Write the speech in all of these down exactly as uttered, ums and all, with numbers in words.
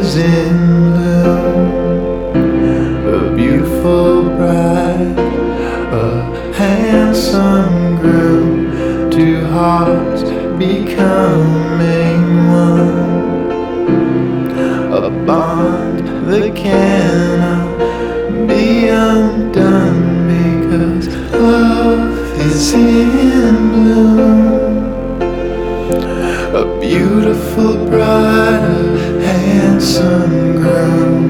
is in bloom. A beautiful bride, a handsome groom, two hearts becoming one. A bond that cannot be undone, because love is in bloom. A beautiful bride, a handsome groom,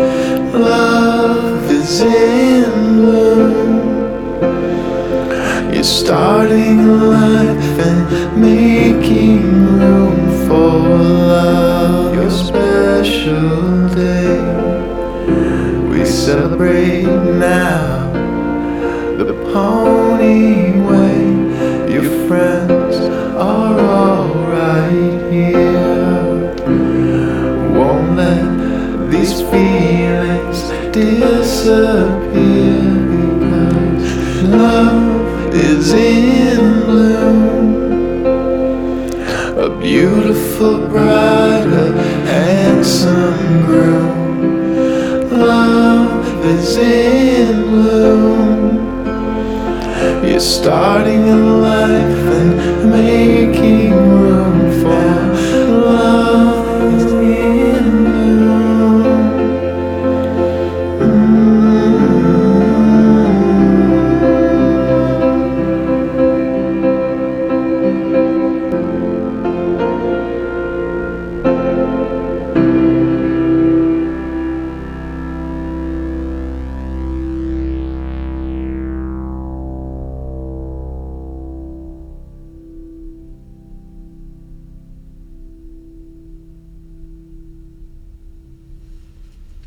love is in bloom. You're starting life and making room for love. Your special day, we celebrate now the pony way. Your friends are all right here. Won't let these feelings disappear, because love is in bloom. A beautiful bride,